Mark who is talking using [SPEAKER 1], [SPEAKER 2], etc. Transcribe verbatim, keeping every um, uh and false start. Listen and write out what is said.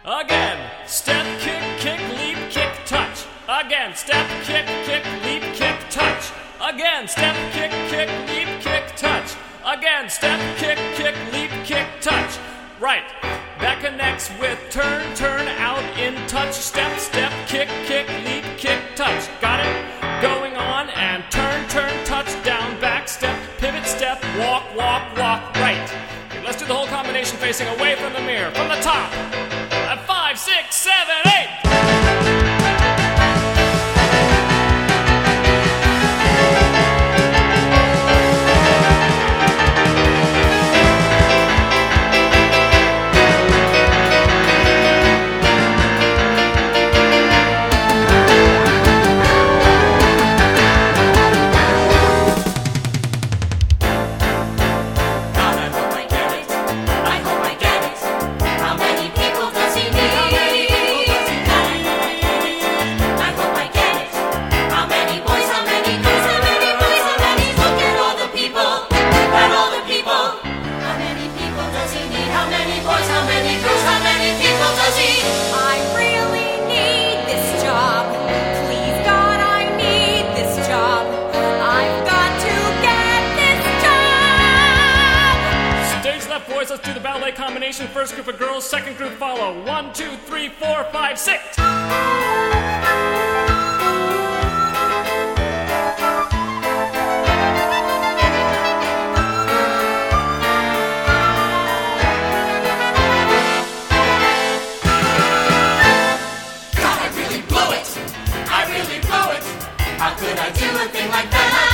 [SPEAKER 1] Again, step, kick, kick, leap, kick, touch. Again, step, kick, kick, leap, kick, touch. Again, step, kick, kick, leap, kick, touch. Again, step, kick, kick, leap, kick, touch. Right. That connects with turn, turn, out, in, touch, step, step, kick, kick, leap, kick, touch. Got it? Going on and turn, turn, touch, down, back, step, pivot, step, walk, walk, walk, right. Okay, let's do the whole combination facing away from the mirror. From the top. At five, six, seven, eight. Boys, let's do the ballet combination. First group of girls, second group follow. One, two, three, four, five, six.
[SPEAKER 2] God, I really blew it. I really blew it. How could I do a thing like that?